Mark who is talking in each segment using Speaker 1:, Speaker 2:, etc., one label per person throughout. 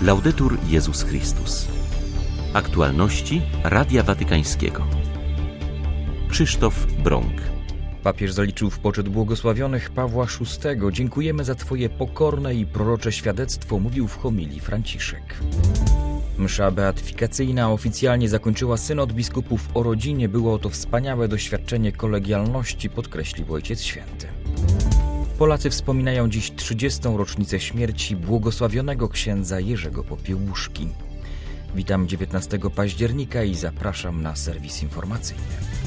Speaker 1: Laudetur Jezus Chrystus. Aktualności Radia Watykańskiego. Krzysztof Brąk.
Speaker 2: Papież zaliczył w poczet błogosławionych Pawła VI. Dziękujemy za Twoje pokorne i prorocze świadectwo, mówił w homilii Franciszek. Msza beatyfikacyjna oficjalnie zakończyła synod biskupów o rodzinie. Było to wspaniałe doświadczenie kolegialności, podkreślił Ojciec Święty. Polacy wspominają dziś 30. rocznicę śmierci błogosławionego księdza Jerzego Popiełuszki. Witam 19 października i zapraszam na serwis informacyjny.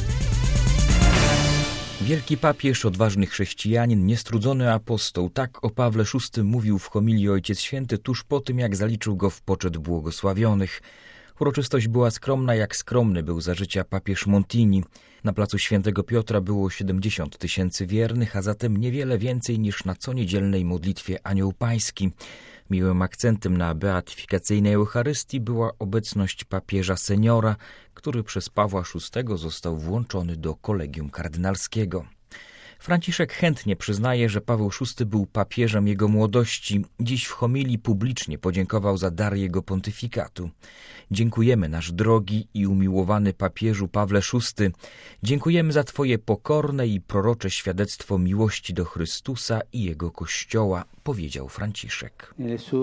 Speaker 2: Wielki papież, odważny chrześcijanin, niestrudzony apostoł. Tak o Pawle VI mówił w homilii Ojciec Święty tuż po tym, jak zaliczył go w poczet błogosławionych. Uroczystość była skromna, jak skromny był za życia papież Montini. Na placu Świętego Piotra było 70 000 wiernych, a zatem niewiele więcej niż na coniedzielnej modlitwie Anioł Pański. Miłym akcentem na beatyfikacyjnej Eucharystii była obecność papieża seniora, który przez Pawła VI został włączony do kolegium kardynalskiego. Franciszek chętnie przyznaje, że Paweł VI był papieżem jego młodości. Dziś w homilii publicznie podziękował za dar jego pontyfikatu. Dziękujemy, nasz drogi i umiłowany papieżu Pawle VI. Dziękujemy za Twoje pokorne i prorocze świadectwo miłości do Chrystusa i Jego Kościoła, powiedział Franciszek.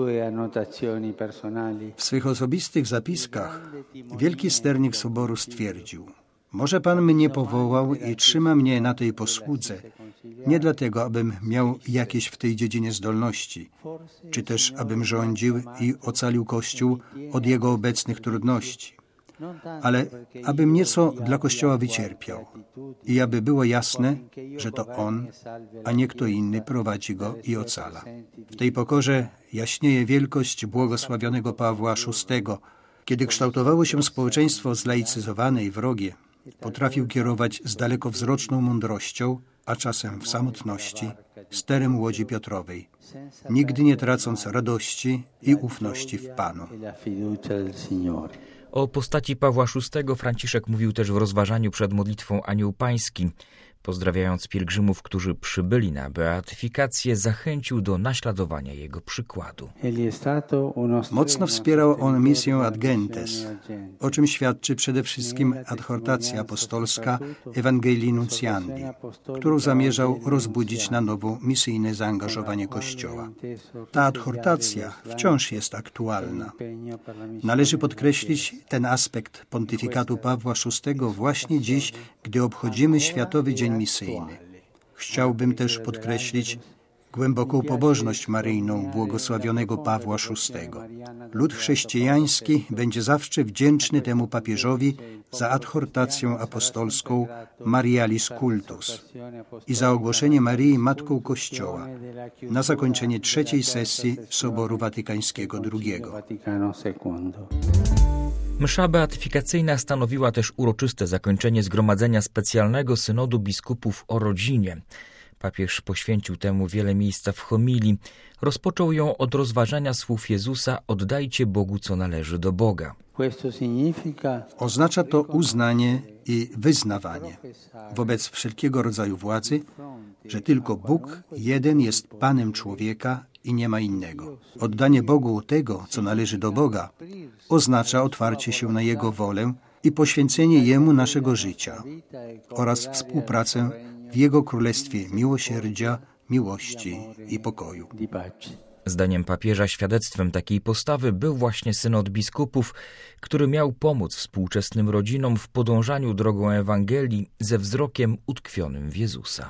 Speaker 3: W swych osobistych zapiskach wielki sternik Soboru stwierdził: może Pan mnie powołał i trzyma mnie na tej posłudze, nie dlatego, abym miał jakieś w tej dziedzinie zdolności, czy też abym rządził i ocalił Kościół od jego obecnych trudności, ale abym nieco dla Kościoła wycierpiał i aby było jasne, że to On, a nie kto inny prowadzi go i ocala. W tej pokorze jaśnieje wielkość błogosławionego Pawła VI. Kiedy kształtowało się społeczeństwo zlaicyzowane i wrogie, potrafił kierować z dalekowzroczną mądrością, a czasem w samotności, sterem łodzi Piotrowej, nigdy nie tracąc radości i ufności w Panu.
Speaker 2: O postaci Pawła VI Franciszek mówił też w rozważaniu przed modlitwą Anioł Pański. Pozdrawiając pielgrzymów, którzy przybyli na beatyfikację, zachęcił do naśladowania jego przykładu.
Speaker 3: Mocno wspierał on misję Ad Gentes, o czym świadczy przede wszystkim adhortacja apostolska Ewangelii Nunciandi, którą zamierzał rozbudzić na nowo misyjne zaangażowanie Kościoła. Ta adhortacja wciąż jest aktualna. Należy podkreślić ten aspekt pontyfikatu Pawła VI właśnie dziś, gdy obchodzimy Światowy Dzień Misyjny. Chciałbym też podkreślić głęboką pobożność maryjną błogosławionego Pawła VI. Lud chrześcijański będzie zawsze wdzięczny temu papieżowi za adhortację apostolską Marialis Cultus i za ogłoszenie Maryi Matką Kościoła na zakończenie trzeciej sesji Soboru Watykańskiego II.
Speaker 2: Msza beatyfikacyjna stanowiła też uroczyste zakończenie zgromadzenia specjalnego synodu biskupów o rodzinie. Papież poświęcił temu wiele miejsca w homilii. Rozpoczął ją od rozważania słów Jezusa: oddajcie Bogu, co należy do Boga.
Speaker 3: Oznacza to uznanie i wyznawanie wobec wszelkiego rodzaju władzy, że tylko Bóg jeden jest Panem człowieka i nie ma innego. Oddanie Bogu tego, co należy do Boga, oznacza otwarcie się na Jego wolę i poświęcenie Jemu naszego życia oraz współpracę w Jego Królestwie miłosierdzia, miłości i pokoju.
Speaker 2: Zdaniem papieża świadectwem takiej postawy był właśnie synod biskupów, który miał pomóc współczesnym rodzinom w podążaniu drogą Ewangelii ze wzrokiem utkwionym w Jezusa.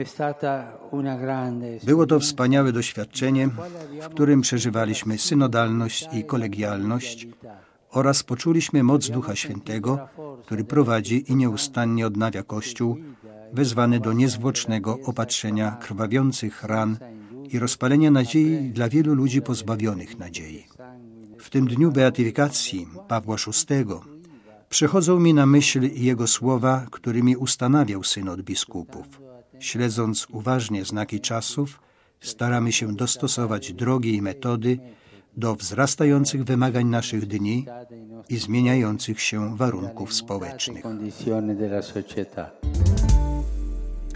Speaker 3: Było to wspaniałe doświadczenie, w którym przeżywaliśmy synodalność i kolegialność oraz poczuliśmy moc Ducha Świętego, który prowadzi i nieustannie odnawia Kościół, wezwany do niezwłocznego opatrzenia krwawiących ran i rozpalenia nadziei dla wielu ludzi pozbawionych nadziei. W tym dniu beatyfikacji Pawła VI przychodzą mi na myśl jego słowa, którymi ustanawiał synod biskupów. Śledząc uważnie znaki czasów, staramy się dostosować drogi i metody do wzrastających wymagań naszych dni i zmieniających się warunków społecznych.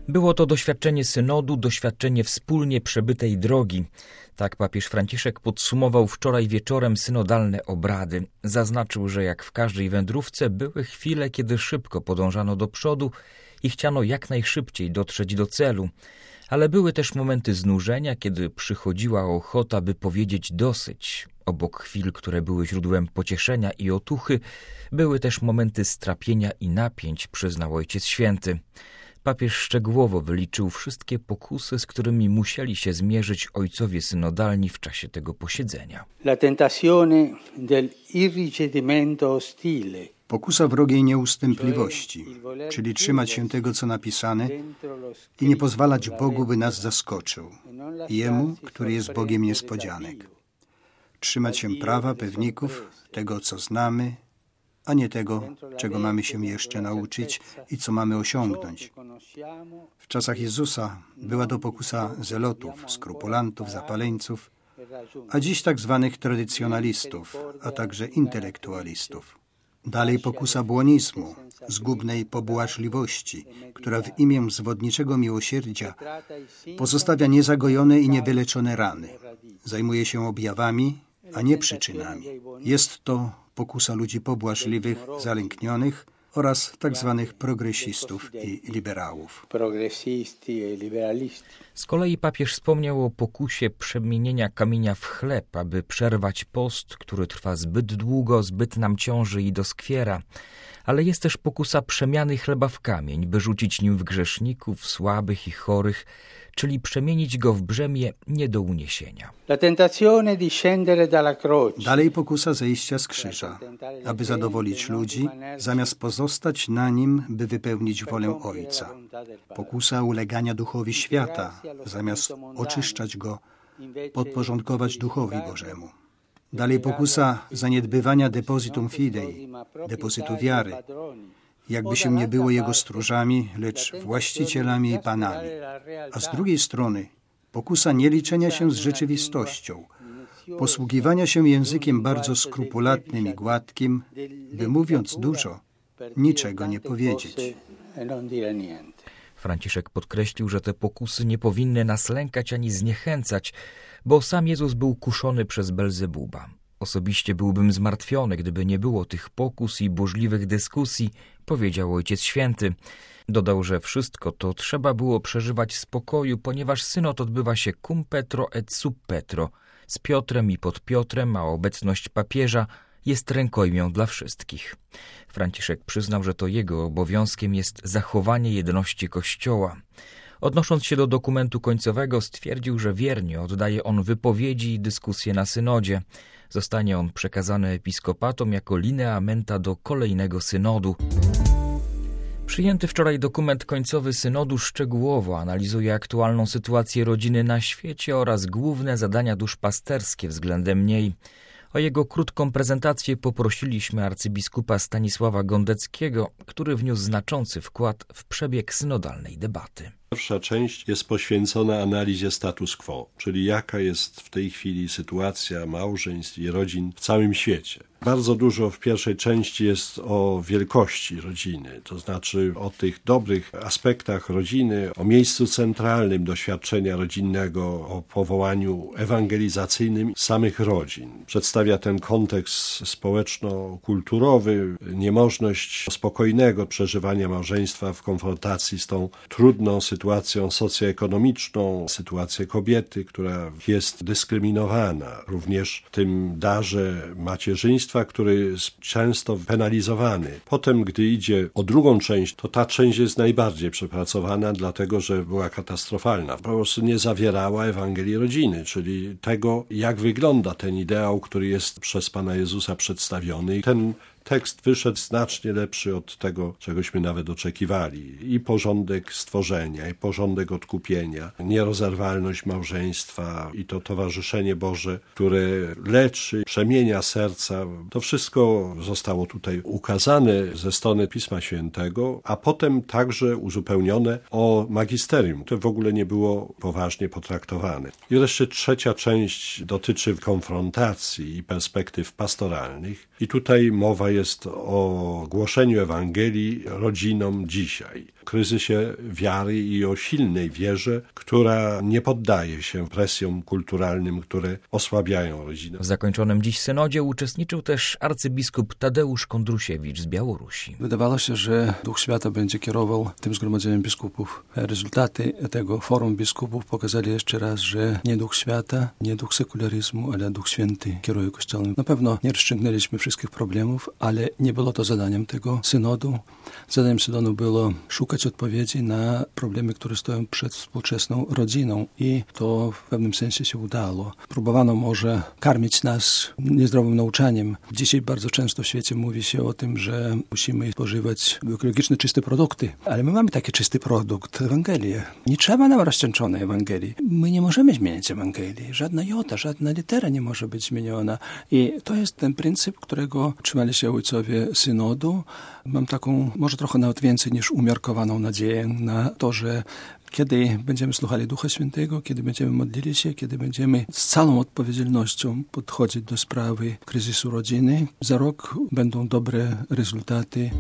Speaker 2: Było to doświadczenie synodu, doświadczenie wspólnie przebytej drogi. Tak papież Franciszek podsumował wczoraj wieczorem synodalne obrady. Zaznaczył, że jak w każdej wędrówce były chwile, kiedy szybko podążano do przodu i chciano jak najszybciej dotrzeć do celu. Ale były też momenty znużenia, kiedy przychodziła ochota, by powiedzieć dosyć. Obok chwil, które były źródłem pocieszenia i otuchy, były też momenty strapienia i napięć, przyznał Ojciec Święty. Papież szczegółowo wyliczył wszystkie pokusy, z którymi musieli się zmierzyć ojcowie synodalni w czasie tego posiedzenia.
Speaker 4: La tentazione del irrigidimento ostile.
Speaker 3: Pokusa wrogiej nieustępliwości, czyli trzymać się tego, co napisane i nie pozwalać Bogu, by nas zaskoczył, Jemu, który jest Bogiem niespodzianek. Trzymać się prawa, pewników, tego, co znamy, a nie tego, czego mamy się jeszcze nauczyć i co mamy osiągnąć. W czasach Jezusa była to pokusa zelotów, skrupulantów, zapaleńców, a dziś tak zwanych tradycjonalistów, a także intelektualistów. Dalej pokusa błonizmu, zgubnej pobłażliwości, która w imię zwodniczego miłosierdzia pozostawia niezagojone i niewyleczone rany. Zajmuje się objawami, a nie przyczynami. Jest to pokusa ludzi pobłażliwych, zalęknionych oraz tak zwanych progresistów i liberałów.
Speaker 2: Z kolei papież wspomniał o pokusie przemienienia kamienia w chleb, aby przerwać post, który trwa zbyt długo, zbyt nam ciąży i doskwiera. Ale jest też pokusa przemiany chleba w kamień, by rzucić nim w grzeszników, słabych i chorych, czyli przemienić go w brzemię nie do uniesienia.
Speaker 3: Dalej pokusa zejścia z krzyża, aby zadowolić ludzi, zamiast pozostać na nim, by wypełnić wolę Ojca. Pokusa ulegania duchowi świata, zamiast oczyszczać go, podporządkować duchowi Bożemu. Dalej pokusa zaniedbywania depositum fidei, depozytu wiary, jakby się nie było jego stróżami, lecz właścicielami i panami. A z drugiej strony pokusa nieliczenia się z rzeczywistością, posługiwania się językiem bardzo skrupulatnym i gładkim, by mówiąc dużo, niczego nie powiedzieć.
Speaker 2: Franciszek podkreślił, że te pokusy nie powinny nas lękać ani zniechęcać, bo sam Jezus był kuszony przez Belzebuba. Osobiście byłbym zmartwiony, gdyby nie było tych pokus i burzliwych dyskusji, powiedział Ojciec Święty. Dodał, że wszystko to trzeba było przeżywać w spokoju, ponieważ synod odbywa się cum Petro et sub Petro, z Piotrem i pod Piotrem, a obecność papieża jest rękojmią dla wszystkich. Franciszek przyznał, że to jego obowiązkiem jest zachowanie jedności Kościoła. Odnosząc się do dokumentu końcowego, stwierdził, że wiernie oddaje on wypowiedzi i dyskusje na synodzie. Zostanie on przekazany episkopatom jako lineamenta do kolejnego synodu. Przyjęty wczoraj dokument końcowy synodu szczegółowo analizuje aktualną sytuację rodziny na świecie oraz główne zadania duszpasterskie względem niej. O jego krótką prezentację poprosiliśmy arcybiskupa Stanisława Gondeckiego, który wniósł znaczący wkład w przebieg synodalnej debaty.
Speaker 5: Pierwsza część jest poświęcona analizie status quo, czyli jaka jest w tej chwili sytuacja małżeństw i rodzin w całym świecie. Bardzo dużo w pierwszej części jest o wielkości rodziny, to znaczy o tych dobrych aspektach rodziny, o miejscu centralnym doświadczenia rodzinnego, o powołaniu ewangelizacyjnym samych rodzin. Przedstawia ten kontekst społeczno-kulturowy, niemożność spokojnego przeżywania małżeństwa w konfrontacji z tą trudną sytuacją socjoekonomiczną, sytuację kobiety, która jest dyskryminowana, również w tym darze macierzyństwa, który jest często penalizowany. Potem, gdy idzie o drugą część, to ta część jest najbardziej przepracowana, dlatego że była katastrofalna. Po prostu nie zawierała Ewangelii rodziny, czyli tego, jak wygląda ten ideał, który jest przez Pana Jezusa przedstawiony. Ten tekst wyszedł znacznie lepszy od tego, czegośmy nawet oczekiwali. I porządek stworzenia, i porządek odkupienia, nierozerwalność małżeństwa i to towarzyszenie Boże, które leczy, przemienia serca. To wszystko zostało tutaj ukazane ze strony Pisma Świętego, a potem także uzupełnione o magisterium. To w ogóle nie było poważnie potraktowane. I wreszcie trzecia część dotyczy konfrontacji i perspektyw pastoralnych. I tutaj mowa jest o głoszeniu Ewangelii rodzinom dzisiaj. Kryzysie wiary i o silnej wierze, która nie poddaje się presjom kulturalnym, które osłabiają rodzinę.
Speaker 2: W zakończonym dziś synodzie uczestniczył też arcybiskup Tadeusz Kondrusiewicz z Białorusi.
Speaker 6: Wydawało się, że Duch Świata będzie kierował tym zgromadzeniem biskupów. Rezultaty tego forum biskupów pokazali jeszcze raz, że nie Duch Świata, nie Duch sekularyzmu, ale Duch Święty kieruje Kościołem. Na pewno nie rozstrzygnęliśmy wszystkich problemów, ale nie było to zadaniem tego synodu. Zadaniem synodu było szukać odpowiedzi na problemy, które stoją przed współczesną rodziną i to w pewnym sensie się udało. Próbowano może karmić nas niezdrowym nauczaniem. Dzisiaj bardzo często w świecie mówi się o tym, że musimy spożywać ekologiczne, czyste produkty, ale my mamy taki czysty produkt, Ewangelię. Nie trzeba nam rozcieńczonej Ewangelii. My nie możemy zmienić Ewangelii. Żadna jota, żadna litera nie może być zmieniona. I to jest ten pryncyp, którego trzymali się ojcowie synodu. Mam taką, może trochę nawet więcej niż umiarkowaną nadzieję na to, że kiedy będziemy słuchali Ducha Świętego, kiedy będziemy modlili się, kiedy będziemy z całą odpowiedzialnością podchodzić do sprawy kryzysu rodziny, za rok będą dobre rezultaty.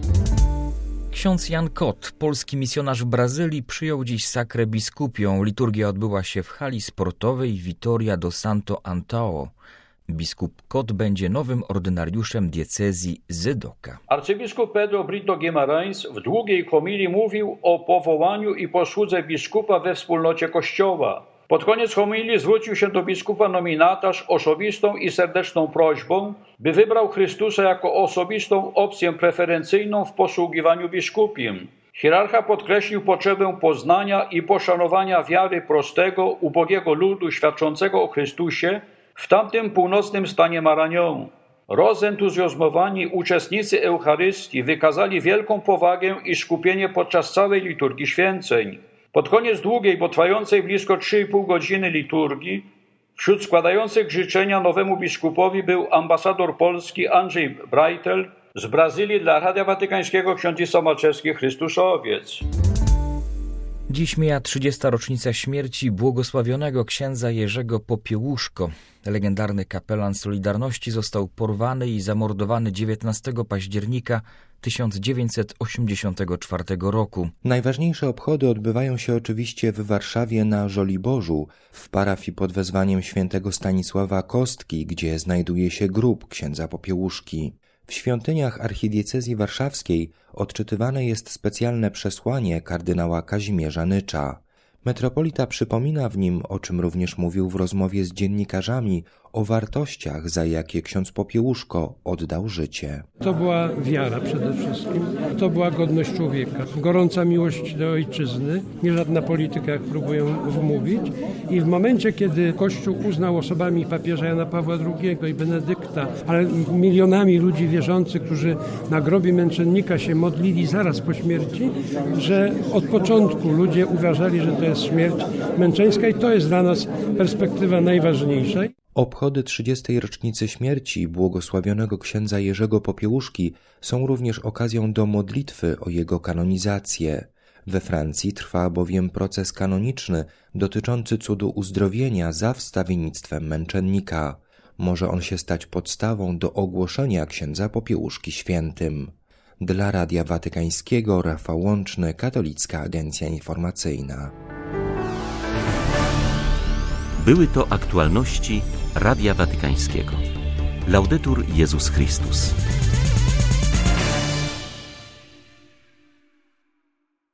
Speaker 2: Ksiądz Jan Kot, polski misjonarz w Brazylii, przyjął dziś sakrę biskupią. Liturgia odbyła się w hali sportowej Vitória do Santo Antão. Biskup Kot będzie nowym ordynariuszem diecezji Zydoka.
Speaker 7: Arcybiskup Pedro Brito Guimarães w długiej homilii mówił o powołaniu i posłudze biskupa we wspólnocie Kościoła. Pod koniec homilii zwrócił się do biskupa nominatarz osobistą i serdeczną prośbą, by wybrał Chrystusa jako osobistą opcję preferencyjną w posługiwaniu biskupim. Hierarcha podkreślił potrzebę poznania i poszanowania wiary prostego, ubogiego ludu świadczącego o Chrystusie w tamtym północnym stanie Maranhão. Rozentuzjazmowani uczestnicy Eucharystii wykazali wielką powagę i skupienie podczas całej liturgii święceń. Pod koniec długiej, bo trwającej blisko 3,5 godziny liturgii, wśród składających życzenia nowemu biskupowi był ambasador polski Andrzej Brajtel z Brazylii dla Radia Watykańskiego ksiądz Malczewski Chrystuszowiec.
Speaker 2: Dziś mija 30. rocznica śmierci błogosławionego księdza Jerzego Popiełuszko. Legendarny kapelan Solidarności został porwany i zamordowany 19 października 1984 roku.
Speaker 8: Najważniejsze obchody odbywają się oczywiście w Warszawie na Żoliborzu, w parafii pod wezwaniem świętego Stanisława Kostki, gdzie znajduje się grób księdza Popiełuszki. W świątyniach archidiecezji warszawskiej odczytywane jest specjalne przesłanie kardynała Kazimierza Nycza. Metropolita przypomina w nim, o czym również mówił w rozmowie z dziennikarzami, o wartościach, za jakie ksiądz Popiełuszko oddał życie.
Speaker 9: To była wiara przede wszystkim, to była godność człowieka, gorąca miłość do ojczyzny, nie żadna polityka, jak próbują wmówić. I w momencie, kiedy Kościół uznał osobami papieża Jana Pawła II i Benedykta, ale milionami ludzi wierzących, którzy na grobie męczennika się modlili zaraz po śmierci, że od początku ludzie uważali, że to jest śmierć męczeńska i to jest dla nas perspektywa najważniejsza.
Speaker 8: Obchody 30. rocznicy śmierci błogosławionego księdza Jerzego Popiełuszki są również okazją do modlitwy o jego kanonizację. We Francji trwa bowiem proces kanoniczny dotyczący cudu uzdrowienia za wstawiennictwem męczennika. Może on się stać podstawą do ogłoszenia księdza Popiełuszki świętym. Dla Radia Watykańskiego Rafał Łączny, Katolicka Agencja Informacyjna.
Speaker 1: Były to aktualności Radia Watykańskiego. Laudetur Jezus Chrystus.